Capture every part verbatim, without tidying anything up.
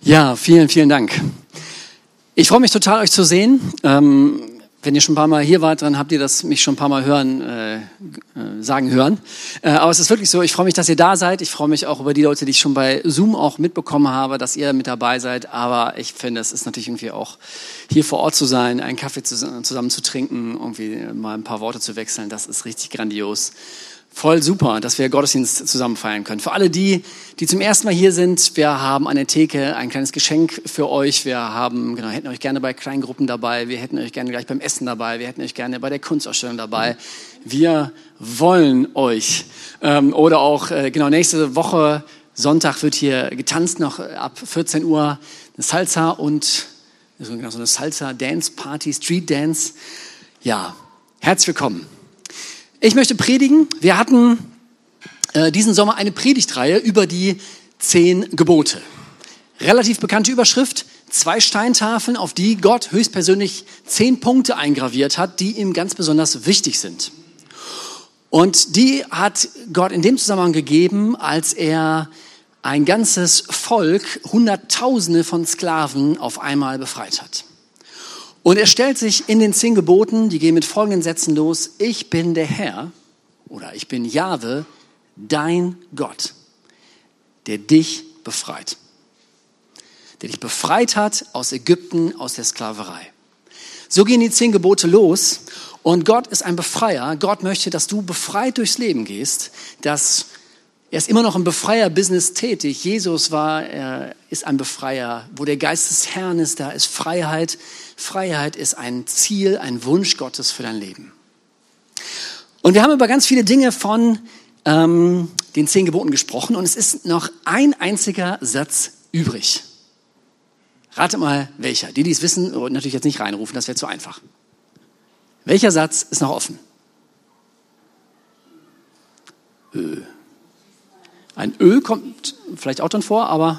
Ja, vielen, vielen Dank. Ich freue mich total, euch zu sehen. Ähm, wenn ihr schon ein paar Mal hier wart, dann habt ihr das mich schon ein paar Mal hören, äh, sagen hören. Äh, aber es ist wirklich so, ich freue mich, dass ihr da seid. Ich freue mich auch über die Leute, die ich schon bei Zoom auch mitbekommen habe, dass ihr mit dabei seid. Aber ich finde, es ist natürlich irgendwie auch, hier vor Ort zu sein, einen Kaffee zusammen zu trinken, irgendwie mal ein paar Worte zu wechseln. Das ist richtig grandios. Voll super, dass wir Gottesdienst zusammen feiern können. Für alle die, die zum ersten Mal hier sind, wir haben an der Theke ein kleines Geschenk für euch. Wir haben, genau, hätten euch gerne bei Kleingruppen dabei. Wir hätten euch gerne gleich beim Essen dabei. Wir hätten euch gerne bei der Kunstausstellung dabei. Wir wollen euch. Ähm, oder auch, äh, genau, nächste Woche, Sonntag wird hier getanzt, noch ab vierzehn Uhr. Eine Salsa und, so eine Salsa-Dance-Party, Street-Dance. Ja, herzlich willkommen. Ich möchte predigen. Wir hatten äh, diesen Sommer eine Predigtreihe über die zehn Gebote. Relativ bekannte Überschrift, zwei Steintafeln, auf die Gott höchstpersönlich zehn Punkte eingraviert hat, die ihm ganz besonders wichtig sind. Und die hat Gott in dem Zusammenhang gegeben, als er ein ganzes Volk, Hunderttausende von Sklaven auf einmal befreit hat. Und er stellt sich in den zehn Geboten, die gehen mit folgenden Sätzen los: Ich bin der Herr oder ich bin Jahwe, dein Gott, der dich befreit. Der dich befreit hat aus Ägypten, aus der Sklaverei. So gehen die zehn Gebote los und Gott ist ein Befreier. Gott möchte, dass du befreit durchs Leben gehst, dass er ist immer noch im Befreier-Business tätig. Jesus war, er ist ein Befreier. Wo der Geist des Herrn ist, da ist Freiheit. Freiheit ist ein Ziel, ein Wunsch Gottes für dein Leben. Und wir haben über ganz viele Dinge von ähm, den zehn Geboten gesprochen und es ist noch ein einziger Satz übrig. Rate mal, welcher. Die, die es wissen, und natürlich jetzt nicht reinrufen, das wäre zu einfach. Welcher Satz ist noch offen? Ö. Ein Ö kommt vielleicht auch dann vor, aber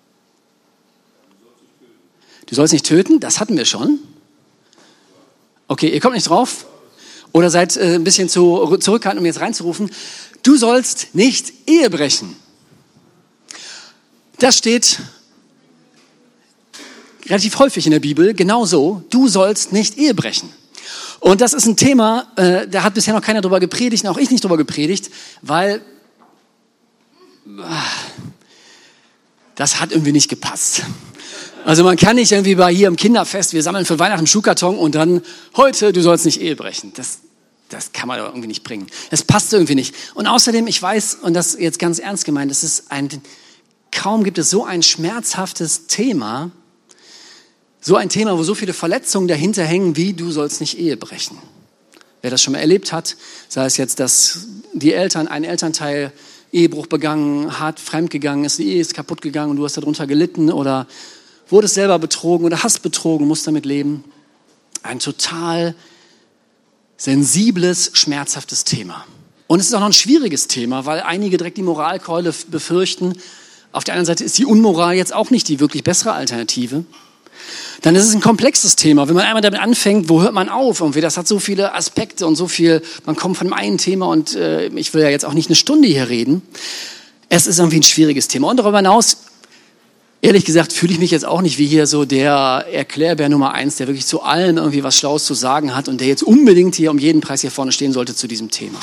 du sollst nicht töten, das hatten wir schon. Okay, ihr kommt nicht drauf oder seid äh, ein bisschen zu zurückhaltend, um jetzt reinzurufen. Du sollst nicht Ehe brechen. Das steht relativ häufig in der Bibel, genauso. Du sollst nicht Ehe brechen. Und das ist ein Thema, äh, da hat bisher noch keiner drüber gepredigt, auch ich nicht drüber gepredigt, weil das hat irgendwie nicht gepasst. Also man kann nicht irgendwie bei hier im Kinderfest, wir sammeln für Weihnachten einen Schuhkarton und dann heute, du sollst nicht Ehe brechen. Das, das kann man doch irgendwie nicht bringen. Das passt irgendwie nicht. Und außerdem, ich weiß, und das ist jetzt ganz ernst gemeint, das ist ein, kaum gibt es so ein schmerzhaftes Thema, so ein Thema, wo so viele Verletzungen dahinter hängen, wie du sollst nicht Ehe brechen. Wer das schon mal erlebt hat, sei es jetzt, dass die Eltern, ein Elternteil Ehebruch begangen, hart fremdgegangen ist, die Ehe ist kaputt gegangen und du hast darunter gelitten oder wurdest selber betrogen oder hast betrogen, musst damit leben. Ein total sensibles, schmerzhaftes Thema. Und es ist auch noch ein schwieriges Thema, weil einige direkt die Moralkeule befürchten. Auf der anderen Seite ist die Unmoral jetzt auch nicht die wirklich bessere Alternative. Dann ist es ein komplexes Thema. Wenn man einmal damit anfängt, wo hört man auf? Irgendwie, das hat so viele Aspekte und so viel, man kommt von einem Thema und äh, ich will ja jetzt auch nicht eine Stunde hier reden. Es ist irgendwie ein schwieriges Thema. Und darüber hinaus, ehrlich gesagt, fühle ich mich jetzt auch nicht wie hier so der Erklärbär Nummer eins, der wirklich zu allem irgendwie was Schlaues zu sagen hat und der jetzt unbedingt hier um jeden Preis hier vorne stehen sollte zu diesem Thema.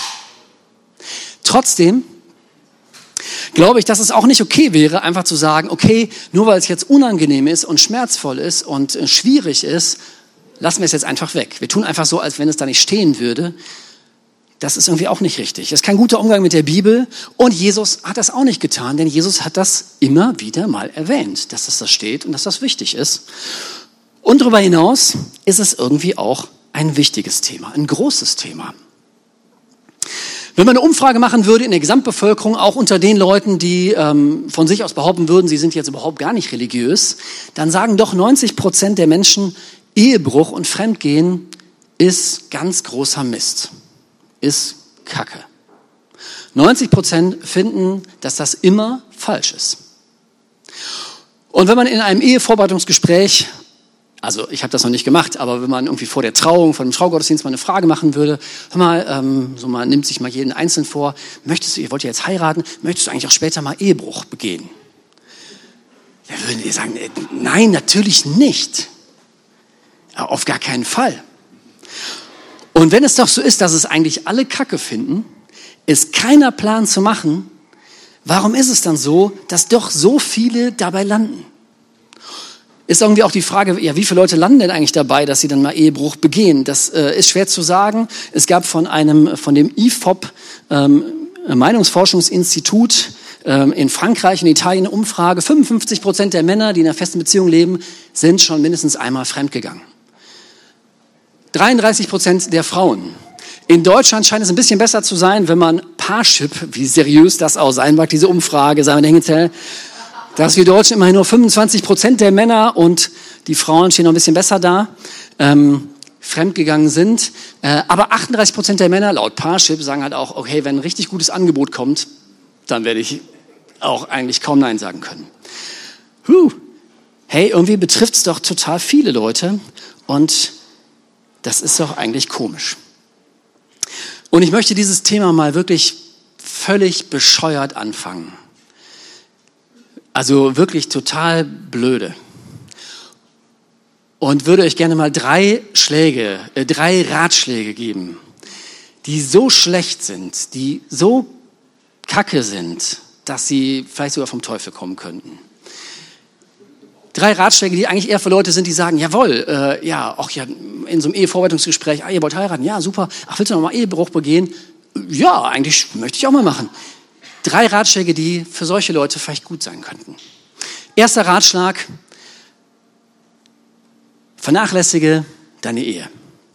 Trotzdem glaube ich, dass es auch nicht okay wäre, einfach zu sagen, okay, nur weil es jetzt unangenehm ist und schmerzvoll ist und äh, schwierig ist, lassen wir es jetzt einfach weg. Wir tun einfach so, als wenn es da nicht stehen würde. Das ist irgendwie auch nicht richtig. Das ist kein guter Umgang mit der Bibel und Jesus hat das auch nicht getan, denn Jesus hat das immer wieder mal erwähnt, dass das da steht und dass das wichtig ist. Und darüber hinaus ist es irgendwie auch ein wichtiges Thema, ein großes Thema. Wenn man eine Umfrage machen würde in der Gesamtbevölkerung, auch unter den Leuten, die ähm, von sich aus behaupten würden, sie sind jetzt überhaupt gar nicht religiös, dann sagen doch neunzig Prozent der Menschen, Ehebruch und Fremdgehen ist ganz großer Mist, ist Kacke. neunzig Prozent finden, dass das immer falsch ist. Und wenn man in einem Ehevorbereitungsgespräch, also ich habe das noch nicht gemacht, aber wenn man irgendwie vor der Trauung, vor dem Traugottesdienst mal eine Frage machen würde, hör mal, ähm, so man nimmt sich mal jeden einzeln vor, möchtest du, ihr wollt ja jetzt heiraten, möchtest du eigentlich auch später mal Ehebruch begehen? Da würden die sagen, nein, natürlich nicht. Auf gar keinen Fall. Und wenn es doch so ist, dass es eigentlich alle Kacke finden, ist keiner Plan zu machen, warum ist es dann so, dass doch so viele dabei landen? Ist irgendwie auch die Frage, ja, wie viele Leute landen denn eigentlich dabei, dass sie dann mal Ehebruch begehen? Das äh, ist schwer zu sagen. Es gab von einem, von dem I F O P, ähm, Meinungsforschungsinstitut ähm, in Frankreich und Italien eine Umfrage. fünfundfünfzig Prozent der Männer, die in einer festen Beziehung leben, sind schon mindestens einmal fremdgegangen. dreiunddreißig Prozent der Frauen. In Deutschland scheint es ein bisschen besser zu sein, wenn man Parship, wie seriös das auch sein mag, diese Umfrage, sagen wir denken, dass wir Deutschen immerhin nur fünfundzwanzig Prozent der Männer und die Frauen stehen noch ein bisschen besser da, ähm, fremdgegangen sind. Äh, aber achtunddreißig Prozent der Männer, laut Parship, sagen halt auch, okay, wenn ein richtig gutes Angebot kommt, dann werde ich auch eigentlich kaum Nein sagen können. Huh. Hey, irgendwie betrifft es doch total viele Leute und das ist doch eigentlich komisch. Und ich möchte dieses Thema mal wirklich völlig bescheuert anfangen. Also wirklich total blöde. Und würde euch gerne mal drei Schläge, äh, drei Ratschläge geben, die so schlecht sind, die so kacke sind, dass sie vielleicht sogar vom Teufel kommen könnten. Drei Ratschläge, die eigentlich eher für Leute sind, die sagen, jawohl, äh, ja, auch ja, in so einem Ehevorbereitungsgespräch, ah, ihr wollt heiraten, ja, super, ach, willst du noch mal Ehebruch begehen? Ja, eigentlich möchte ich auch mal machen. Drei Ratschläge, die für solche Leute vielleicht gut sein könnten. Erster Ratschlag, vernachlässige deine Ehe.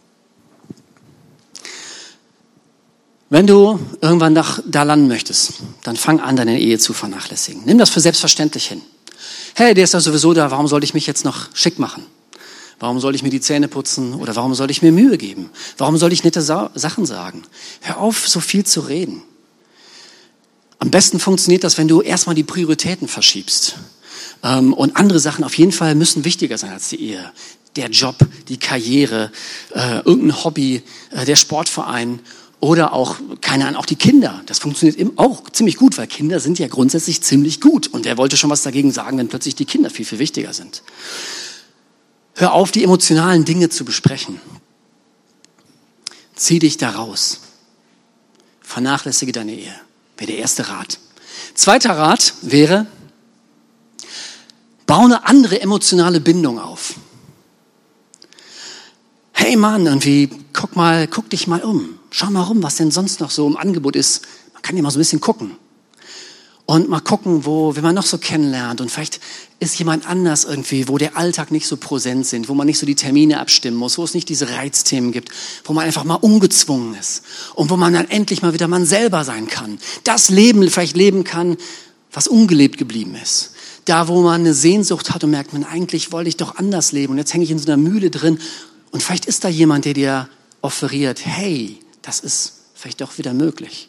Wenn du irgendwann nach, da landen möchtest, dann fang an, deine Ehe zu vernachlässigen. Nimm das für selbstverständlich hin. Hey, der ist doch sowieso da, warum sollte ich mich jetzt noch schick machen? Warum soll ich mir die Zähne putzen oder warum soll ich mir Mühe geben? Warum soll ich nette Sa- Sachen sagen? Hör auf, so viel zu reden. Am besten funktioniert das, wenn du erstmal die Prioritäten verschiebst. Ähm, und andere Sachen auf jeden Fall müssen wichtiger sein als die Ehe. Der Job, die Karriere, äh, irgendein Hobby, äh, der Sportverein oder auch, keine Ahnung, auch die Kinder. Das funktioniert eben auch ziemlich gut, weil Kinder sind ja grundsätzlich ziemlich gut. Und er wollte schon was dagegen sagen, wenn plötzlich die Kinder viel, viel wichtiger sind. Hör auf, die emotionalen Dinge zu besprechen. Zieh dich da raus. Vernachlässige deine Ehe. Wäre der erste Rat. Zweiter Rat wäre, baue eine andere emotionale Bindung auf. Hey Mann, irgendwie, guck mal, guck dich mal um. Schau mal rum, was denn sonst noch so im Angebot ist. Man kann ja mal so ein bisschen gucken. Und mal gucken, wo, wenn man noch so kennenlernt. Und vielleicht ist jemand anders irgendwie, wo der Alltag nicht so präsent sind, wo man nicht so die Termine abstimmen muss, wo es nicht diese Reizthemen gibt, wo man einfach mal ungezwungen ist. Und wo man dann endlich mal wieder man selber sein kann. Das Leben vielleicht leben kann, was ungelebt geblieben ist. Da, wo man eine Sehnsucht hat und merkt, man, eigentlich wollte ich doch anders leben. Und jetzt hänge ich in so einer Mühle drin. Und vielleicht ist da jemand, der dir offeriert, hey, das ist vielleicht doch wieder möglich.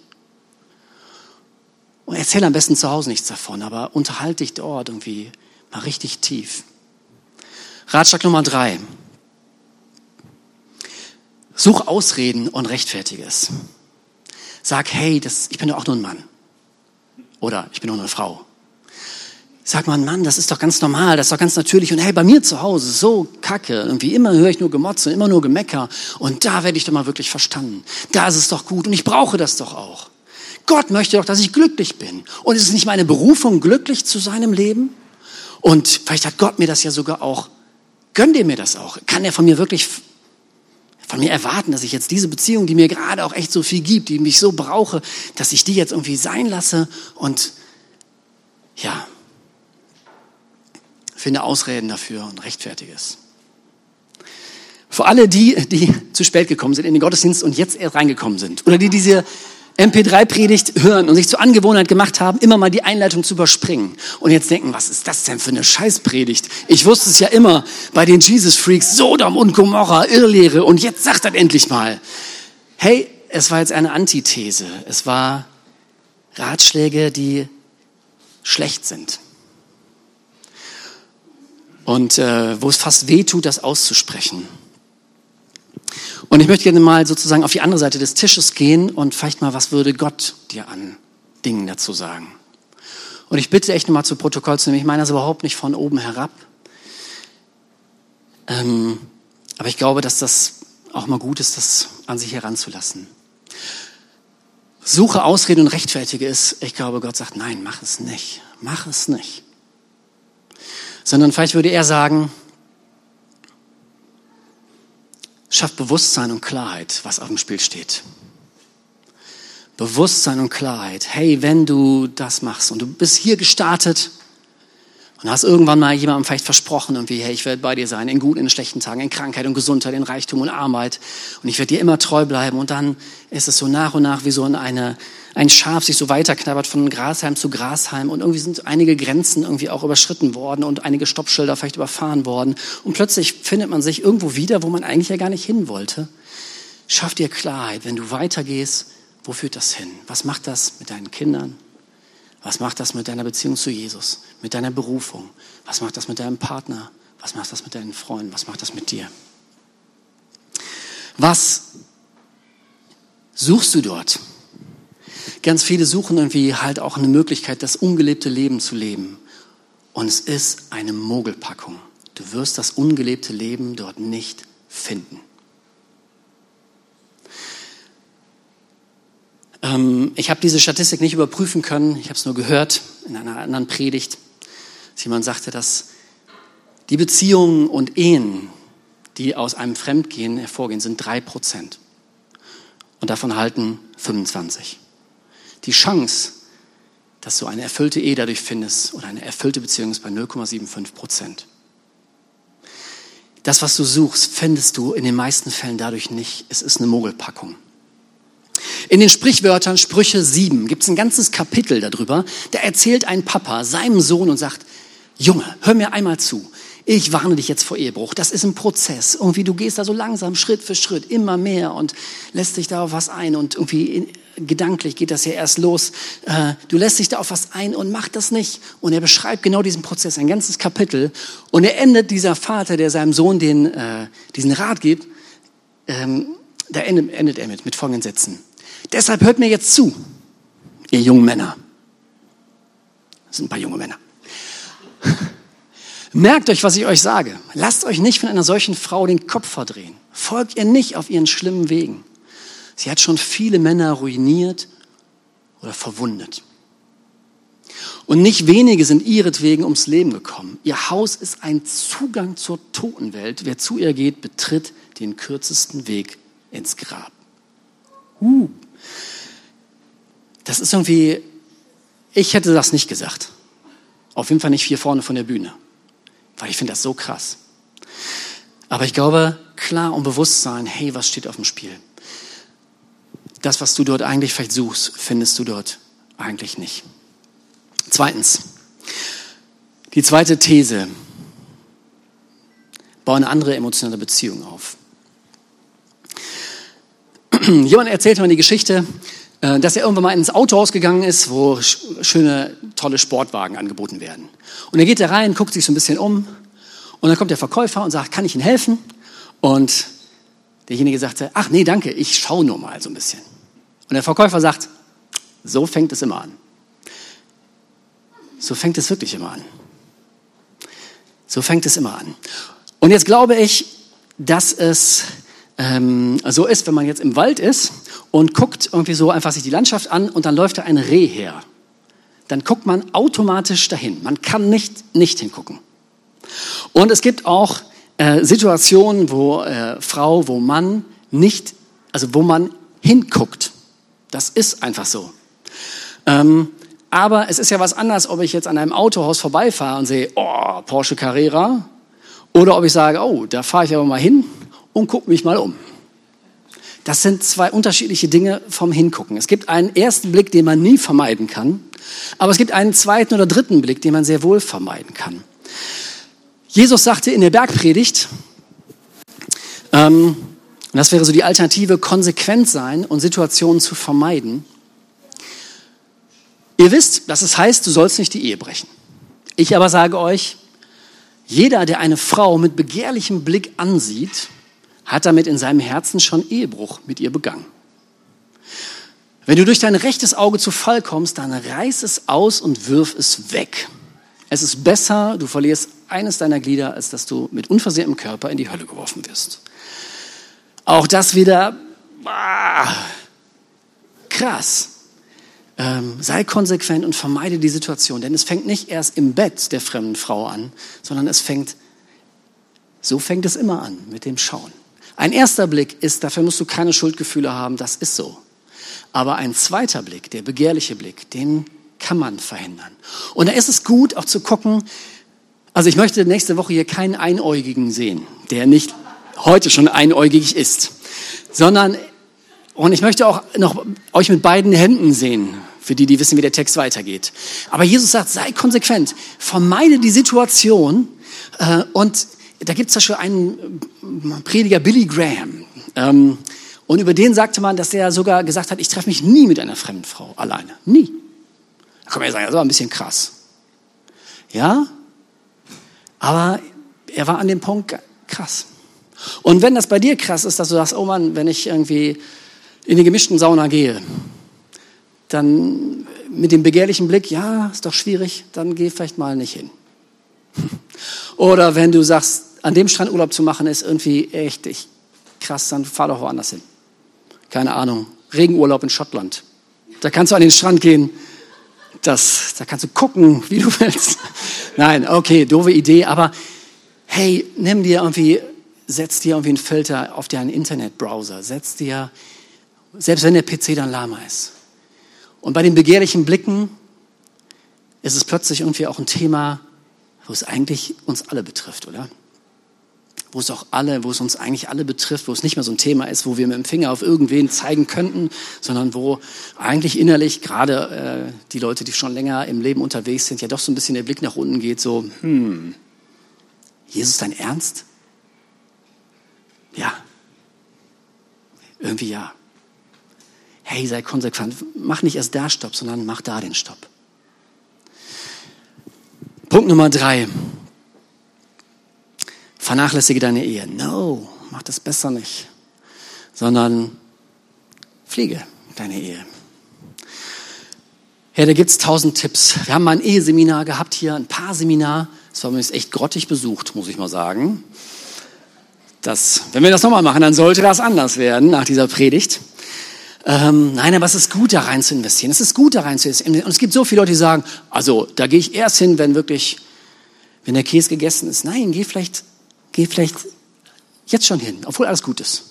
Und erzähl am besten zu Hause nichts davon, aber unterhalte dich dort irgendwie mal richtig tief. Ratschlag Nummer drei. Such Ausreden und rechtfertige es. Sag, hey, das, ich bin doch auch nur ein Mann. Oder ich bin nur eine Frau. Sag mal, Mann, das ist doch ganz normal, das ist doch ganz natürlich. Und hey, bei mir zu Hause, so kacke. Irgendwie immer höre ich nur Gemotze, immer nur Gemecker. Und da werde ich doch mal wirklich verstanden. Da ist es doch gut und ich brauche das doch auch. Gott möchte doch, dass ich glücklich bin. Und ist es nicht meine Berufung, glücklich zu sein im Leben? Und vielleicht hat Gott mir das ja sogar auch, gönnt er mir das auch? Kann er von mir wirklich, von mir erwarten, dass ich jetzt diese Beziehung, die mir gerade auch echt so viel gibt, die mich so brauche, dass ich die jetzt irgendwie sein lasse und ja, finde Ausreden dafür und rechtfertige es. Für alle die, die zu spät gekommen sind in den Gottesdienst und jetzt erst reingekommen sind oder die diese M P drei Predigt hören und sich zur Angewohnheit gemacht haben, immer mal die Einleitung zu überspringen und jetzt denken, was ist das denn für eine Scheißpredigt? Ich wusste es ja immer bei den Jesus-Freaks, Sodom und Gomorra, Irrlehre und jetzt sagt das endlich mal. Hey, es war jetzt eine Antithese. Es war Ratschläge, die schlecht sind. Und äh, wo es fast weh tut, das auszusprechen. Und ich möchte gerne mal sozusagen auf die andere Seite des Tisches gehen und vielleicht mal, was würde Gott dir an Dingen dazu sagen? Und ich bitte echt nochmal zu Protokoll zu nehmen, ich meine das überhaupt nicht von oben herab. Ähm, aber ich glaube, dass das auch mal gut ist, das an sich heranzulassen. Suche Ausreden und rechtfertige es. Ich glaube, Gott sagt, nein, mach es nicht. Mach es nicht. Sondern vielleicht würde er sagen, schaff Bewusstsein und Klarheit, was auf dem Spiel steht. Bewusstsein und Klarheit. Hey, wenn du das machst und du bist hier gestartet und hast irgendwann mal jemandem vielleicht versprochen, irgendwie, hey, ich werde bei dir sein, in guten, in schlechten Tagen, in Krankheit und Gesundheit, in Reichtum und Armut und ich werde dir immer treu bleiben und dann ist es so nach und nach wie so eine, ein Schaf sich so weiterknabbert von Grashalm zu Grashalm und irgendwie sind einige Grenzen irgendwie auch überschritten worden und einige Stoppschilder vielleicht überfahren worden und plötzlich findet man sich irgendwo wieder, wo man eigentlich ja gar nicht hin wollte. Schaff dir Klarheit, wenn du weitergehst. Wo führt das hin? Was macht das mit deinen Kindern? Was macht das mit deiner Beziehung zu Jesus? Mit deiner Berufung? Was macht das mit deinem Partner? Was macht das mit deinen Freunden? Was macht das mit dir? Was suchst du dort? Ganz viele suchen irgendwie halt auch eine Möglichkeit, das ungelebte Leben zu leben. Und es ist eine Mogelpackung. Du wirst das ungelebte Leben dort nicht finden. Ich habe diese Statistik nicht überprüfen können, ich habe es nur gehört in einer anderen Predigt, dass jemand sagte, dass die Beziehungen und Ehen, die aus einem Fremdgehen hervorgehen, sind drei Prozent. Und davon halten fünfundzwanzig. Die Chance, dass du eine erfüllte Ehe dadurch findest oder eine erfüllte Beziehung ist bei null Komma fünfundsiebzig Prozent. Das, was du suchst, findest du in den meisten Fällen dadurch nicht. Es ist eine Mogelpackung. In den Sprichwörtern Sprüche sieben gibt es ein ganzes Kapitel darüber. Da erzählt ein Papa seinem Sohn und sagt, Junge, hör mir einmal zu. Ich warne dich jetzt vor Ehebruch. Das ist ein Prozess. Irgendwie, du gehst da so langsam, Schritt für Schritt, immer mehr und lässt dich da auf was ein. Und irgendwie in, gedanklich geht das ja erst los. Äh, du lässt dich da auf was ein und mach das nicht. Und er beschreibt genau diesen Prozess, ein ganzes Kapitel. Und er endet, dieser Vater, der seinem Sohn den, äh, diesen Rat gibt, ähm, da endet, endet er mit, mit folgenden Sätzen. Deshalb hört mir jetzt zu, ihr jungen Männer. Das sind ein paar junge Männer. Merkt euch, was ich euch sage. Lasst euch nicht von einer solchen Frau den Kopf verdrehen. Folgt ihr nicht auf ihren schlimmen Wegen. Sie hat schon viele Männer ruiniert oder verwundet. Und nicht wenige sind ihretwegen ums Leben gekommen. Ihr Haus ist ein Zugang zur Totenwelt. Wer zu ihr geht, betritt den kürzesten Weg ins Grab. Uh. Das ist irgendwie, ich hätte das nicht gesagt. Auf jeden Fall nicht hier vorne von der Bühne. Weil ich finde das so krass. Aber ich glaube, klar und bewusst sein, hey, was steht auf dem Spiel? Das, was du dort eigentlich vielleicht suchst, findest du dort eigentlich nicht. Zweitens, die zweite These. Bau eine andere emotionale Beziehung auf. Jemand erzählte mir die Geschichte, dass er irgendwann mal ins Autohaus gegangen ist, wo schöne, tolle Sportwagen angeboten werden. Und er geht da rein, guckt sich so ein bisschen um und dann kommt der Verkäufer und sagt, kann ich Ihnen helfen? Und derjenige sagte, ach nee, danke, ich schaue nur mal so ein bisschen. Und der Verkäufer sagt, so fängt es immer an. So fängt es wirklich immer an. So fängt es immer an. Und jetzt glaube ich, dass es ähm, so ist, wenn man jetzt im Wald ist und guckt irgendwie so einfach sich die Landschaft an und dann läuft da ein Reh her. Dann guckt man automatisch dahin. Man kann nicht nicht hingucken. Und es gibt auch äh, Situationen, wo äh, Frau, wo Mann nicht, also wo man hinguckt. Das ist einfach so. Ähm, aber es ist ja was anderes, ob ich jetzt an einem Autohaus vorbeifahre und sehe, oh, Porsche Carrera, oder ob ich sage, oh, da fahre ich aber mal hin und gucke mich mal um. Das sind zwei unterschiedliche Dinge vom Hingucken. Es gibt einen ersten Blick, den man nie vermeiden kann, aber es gibt einen zweiten oder dritten Blick, den man sehr wohl vermeiden kann. Jesus sagte in der Bergpredigt, ähm, und das wäre so die Alternative, konsequent sein und Situationen zu vermeiden. Ihr wisst, dass es heißt, du sollst nicht die Ehe brechen. Ich aber sage euch, jeder, der eine Frau mit begehrlichem Blick ansieht, hat damit in seinem Herzen schon Ehebruch mit ihr begangen. Wenn du durch dein rechtes Auge zu Fall kommst, dann reiß es aus und wirf es weg. Es ist besser, du verlierst eines deiner Glieder, als dass du mit unversehrtem Körper in die Hölle geworfen wirst. Auch das wieder ah, krass. Ähm, sei konsequent und vermeide die Situation, denn es fängt nicht erst im Bett der fremden Frau an, sondern es fängt, so fängt es immer an, mit dem Schauen. Ein erster Blick ist, dafür musst du keine Schuldgefühle haben, das ist so. Aber ein zweiter Blick, der begehrliche Blick, den kann man verhindern. Und da ist es gut, auch zu gucken, also ich möchte nächste Woche hier keinen Einäugigen sehen, der nicht heute schon einäugig ist, sondern, und ich möchte auch noch euch mit beiden Händen sehen, für die, die wissen, wie der Text weitergeht. Aber Jesus sagt, sei konsequent, vermeide die Situation, äh, und da gibt es zum Beispiel einen Prediger, Billy Graham, ähm, und über den sagte man, dass er sogar gesagt hat, ich treffe mich nie mit einer fremden Frau alleine, nie. Da kann man ja sagen, das war ein bisschen krass. Ja, aber er war an dem Punkt krass. Und wenn das bei dir krass ist, dass du sagst, oh Mann, wenn ich irgendwie in die gemischten Sauna gehe, dann mit dem begehrlichen Blick, ja, ist doch schwierig, dann geh vielleicht mal nicht hin. Oder wenn du sagst, an dem Strand Urlaub zu machen ist irgendwie echt ich, krass, dann fahr doch woanders hin. Keine Ahnung, Regenurlaub in Schottland. Da kannst du an den Strand gehen, das, da kannst du gucken, wie du willst. Nein, okay, doofe Idee, aber hey, nimm dir irgendwie, setz dir irgendwie einen Filter auf deinen Internetbrowser, setz dir, selbst wenn der P C dann lahmer ist. Und bei den begehrlichen Blicken ist es plötzlich irgendwie auch ein Thema, wo es eigentlich uns alle betrifft, oder? Wo es auch alle, wo es uns eigentlich alle betrifft, wo es nicht mehr so ein Thema ist, wo wir mit dem Finger auf irgendwen zeigen könnten, sondern wo eigentlich innerlich gerade äh, die Leute, die schon länger im Leben unterwegs sind, ja doch so ein bisschen der Blick nach unten geht, so, hm, Jesus, dein Ernst? Ja. Irgendwie ja. Hey, sei konsequent. Mach nicht erst da Stopp, sondern mach da den Stopp. Punkt Nummer drei. Vernachlässige deine Ehe. No, mach das besser nicht. Sondern pflege deine Ehe. Ja, da gibt's tausend Tipps. Wir haben mal ein Eheseminar gehabt hier, ein Paarseminar. Das war übrigens echt grottig besucht, muss ich mal sagen. Das, wenn wir das nochmal machen, dann sollte das anders werden nach dieser Predigt. Ähm, nein, aber es ist gut, da rein zu investieren. Es ist gut, da rein zu investieren. Und es gibt so viele Leute, die sagen, also da gehe ich erst hin, wenn wirklich, wenn der Käse gegessen ist. Nein, geh vielleicht, geh vielleicht jetzt schon hin, obwohl alles gut ist.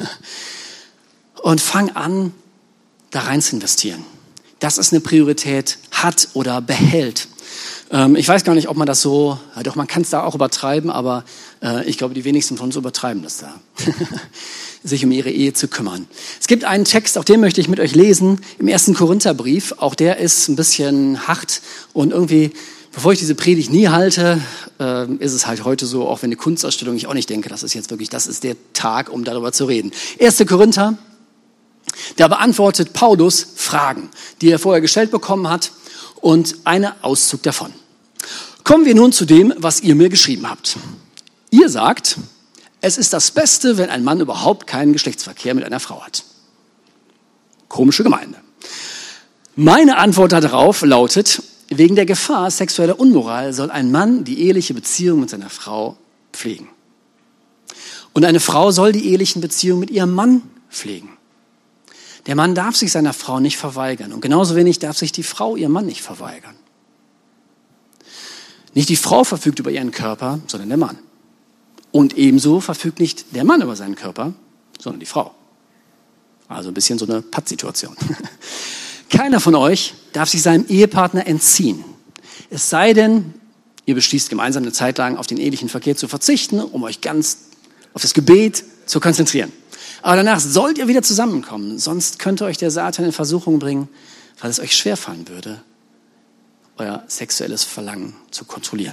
Und fang an, da rein zu investieren. Das ist eine Priorität, hat oder behält. Ähm, ich weiß gar nicht, ob man das so, ja doch, man kann es da auch übertreiben, aber äh, ich glaube, die wenigsten von uns übertreiben das da. Sich um ihre Ehe zu kümmern. Es gibt einen Text, auch den möchte ich mit euch lesen, im ersten Korintherbrief. Auch der ist ein bisschen hart und irgendwie, bevor ich diese Predigt nie halte, äh, ist es halt heute so, auch wenn eine Kunstausstellung, ich auch nicht denke, das ist jetzt wirklich, das ist der Tag, um darüber zu reden. erster Korinther, da beantwortet Paulus Fragen, die er vorher gestellt bekommen hat und einen Auszug davon. Kommen wir nun zu dem, was ihr mir geschrieben habt. Ihr sagt, es ist das Beste, wenn ein Mann überhaupt keinen Geschlechtsverkehr mit einer Frau hat. Komische Gemeinde. Meine Antwort darauf lautet, wegen der Gefahr sexueller Unmoral soll ein Mann die eheliche Beziehung mit seiner Frau pflegen. Und eine Frau soll die ehelichen Beziehungen mit ihrem Mann pflegen. Der Mann darf sich seiner Frau nicht verweigern und genauso wenig darf sich die Frau ihrem Mann nicht verweigern. Nicht die Frau verfügt über ihren Körper, sondern der Mann. Und ebenso verfügt nicht der Mann über seinen Körper, sondern die Frau. Also ein bisschen so eine Pattsituation. Keiner von euch darf sich seinem Ehepartner entziehen. Es sei denn, ihr beschließt gemeinsam eine Zeit lang auf den ehelichen Verkehr zu verzichten, um euch ganz auf das Gebet zu konzentrieren. Aber danach sollt ihr wieder zusammenkommen, sonst könnte euch der Satan in Versuchung bringen, weil es euch schwerfallen würde, euer sexuelles Verlangen zu kontrollieren.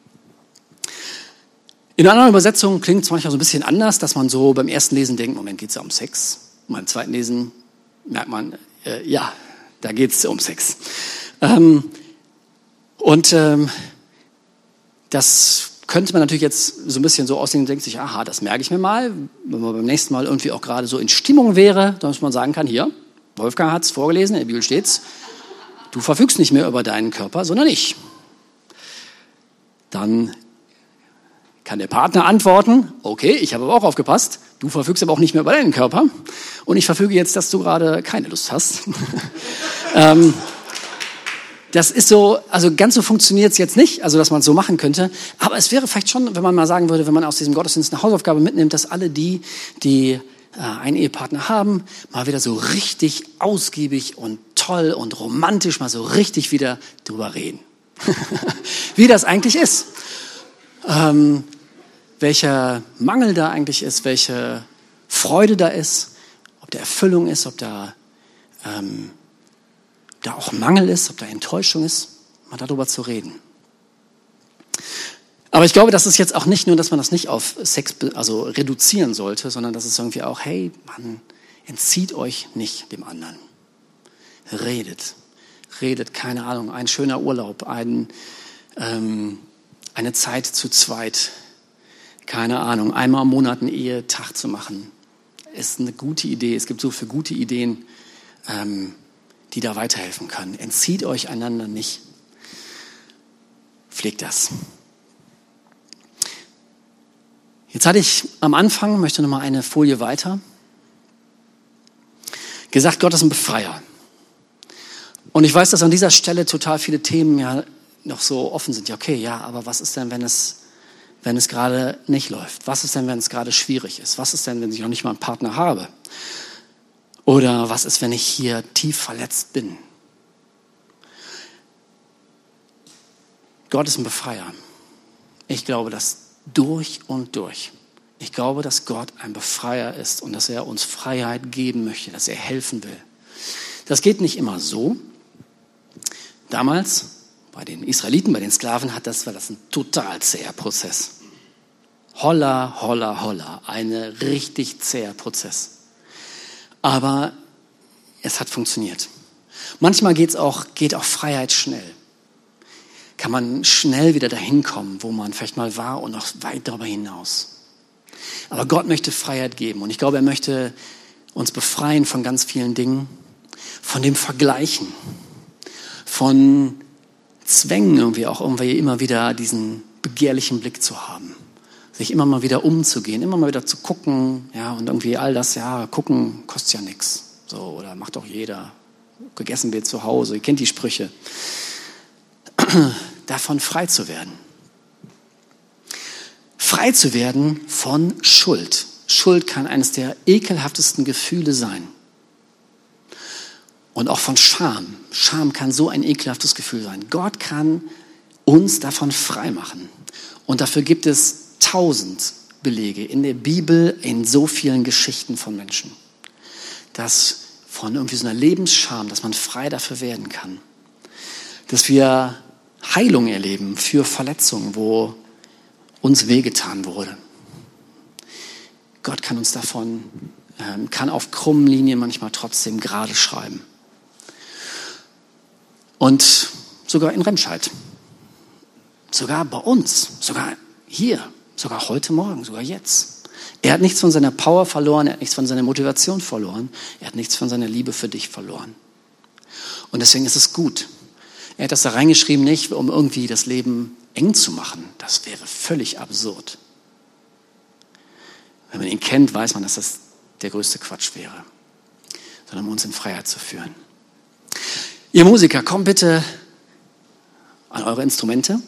In einer anderen Übersetzung klingt es manchmal so ein bisschen anders, dass man so beim ersten Lesen denkt, Moment, geht es ja um Sex. Und beim zweiten Lesen merkt man, äh, ja, da geht es um Sex. Ähm, und ähm, das könnte man natürlich jetzt so ein bisschen so aussehen und denkt sich, aha, das merke ich mir mal. Wenn man beim nächsten Mal irgendwie auch gerade so in Stimmung wäre, dann muss man sagen kann, hier, Wolfgang hat es vorgelesen, in der Bibel steht's, du verfügst nicht mehr über deinen Körper, sondern ich. Dann kann der Partner antworten, okay, ich habe aber auch aufgepasst, du verfügst aber auch nicht mehr über deinen Körper und ich verfüge jetzt, dass du gerade keine Lust hast. ähm, das ist so, also ganz so funktioniert es jetzt nicht, also dass man es so machen könnte, aber es wäre vielleicht schon, wenn man mal sagen würde, wenn man aus diesem Gottesdienst eine Hausaufgabe mitnimmt, dass alle die, die äh, einen Ehepartner haben, mal wieder so richtig ausgiebig und toll und romantisch mal so richtig wieder drüber reden. Wie das eigentlich ist. Ähm, welcher Mangel da eigentlich ist, welche Freude da ist, ob da Erfüllung ist, ob da, ähm, da auch Mangel ist, ob da Enttäuschung ist, mal darüber zu reden. Aber ich glaube, das ist jetzt auch nicht nur, dass man das nicht auf Sex also reduzieren sollte, sondern dass es irgendwie auch, hey, man entzieht euch nicht dem anderen. Redet, redet, keine Ahnung, ein schöner Urlaub, ein, ähm, eine Zeit zu zweit, keine Ahnung, einmal im Monat einen Ehetag zu machen, ist eine gute Idee. Es gibt so viele gute Ideen, ähm, die da weiterhelfen können. Entzieht euch einander nicht. Pflegt das. Jetzt hatte ich am Anfang, möchte noch mal eine Folie weiter, gesagt, Gott ist ein Befreier. Und ich weiß, dass an dieser Stelle total viele Themen ja noch so offen sind. Ja, okay, ja, aber was ist denn, wenn es wenn es gerade nicht läuft? Was ist denn, wenn es gerade schwierig ist? Was ist denn, wenn ich noch nicht mal einen Partner habe? Oder was ist, wenn ich hier tief verletzt bin? Gott ist ein Befreier. Ich glaube das durch und durch. Ich glaube, dass Gott ein Befreier ist und dass er uns Freiheit geben möchte, dass er helfen will. Das geht nicht immer so. Damals bei den Israeliten, bei den Sklaven, hat das, war das ein total zäher Prozess. Holla, holla, holla. Ein richtig zäher Prozess. Aber es hat funktioniert. Manchmal geht's auch, geht auch Freiheit schnell. Kann man schnell wieder dahin kommen, wo man vielleicht mal war und noch weit darüber hinaus. Aber Gott möchte Freiheit geben. Und ich glaube, er möchte uns befreien von ganz vielen Dingen. Von dem Vergleichen. Von Zwängen irgendwie auch irgendwie immer wieder diesen begehrlichen Blick zu haben. Sich immer mal wieder umzugehen, immer mal wieder zu gucken, ja, und irgendwie all das, ja, gucken kostet ja nichts. So, oder macht doch jeder. Gegessen wird zu Hause, ihr kennt die Sprüche. Davon frei zu werden. Frei zu werden von Schuld. Schuld kann eines der ekelhaftesten Gefühle sein. Und auch von Scham. Scham kann so ein ekelhaftes Gefühl sein. Gott kann uns davon frei machen. Und dafür gibt es tausend Belege in der Bibel, in so vielen Geschichten von Menschen. Dass von irgendwie so einer Lebensscham, dass man frei dafür werden kann. Dass wir Heilung erleben für Verletzungen, wo uns wehgetan wurde. Gott kann uns davon, kann auf krummen Linien manchmal trotzdem gerade schreiben. Und sogar in Remscheid. Sogar bei uns. Sogar hier. Sogar heute Morgen. Sogar jetzt. Er hat nichts von seiner Power verloren. Er hat nichts von seiner Motivation verloren. Er hat nichts von seiner Liebe für dich verloren. Und deswegen ist es gut. Er hat das da reingeschrieben, nicht um irgendwie das Leben eng zu machen. Das wäre völlig absurd. Wenn man ihn kennt, weiß man, dass das der größte Quatsch wäre. Sondern um uns in Freiheit zu führen. Ihr Musiker, kommt bitte an eure Instrumente.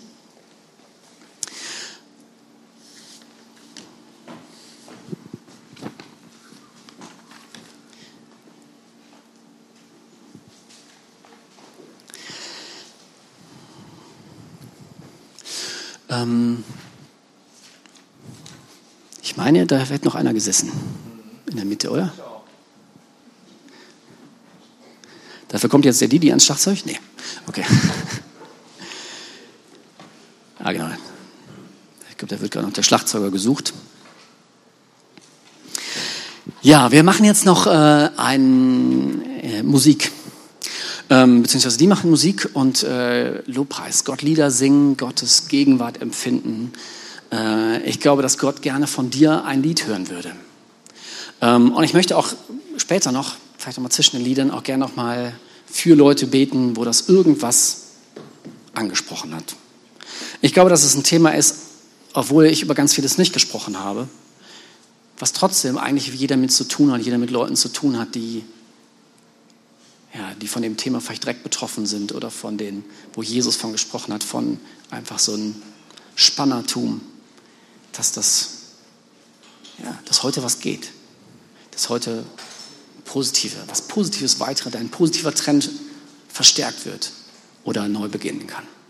Ähm ich meine, da wird noch einer gesessen. In der Mitte, oder? Dafür kommt jetzt der Didi ans Schlagzeug? Nee. Okay. Ah, genau. Ich glaube, da wird gerade noch der Schlagzeuger gesucht. Ja, wir machen jetzt noch äh, ein, äh, Musik. Ähm, beziehungsweise die machen Musik und äh, Lobpreis. Gott Lieder singen, Gottes Gegenwart empfinden. Äh, ich glaube, dass Gott gerne von dir ein Lied hören würde. Ähm, und ich möchte auch später noch vielleicht auch mal zwischen den Liedern auch gerne noch mal für Leute beten, wo das irgendwas angesprochen hat. Ich glaube, dass es ein Thema ist, obwohl ich über ganz vieles nicht gesprochen habe, was trotzdem eigentlich jeder mit zu tun hat, jeder mit Leuten zu tun hat, die, ja, die von dem Thema vielleicht direkt betroffen sind oder von denen, wo Jesus von gesprochen hat, von einfach so ein Spannertum, dass das, ja, dass heute was geht, dass heute positive, was Positives weitritt, ein positiver Trend verstärkt wird oder neu beginnen kann.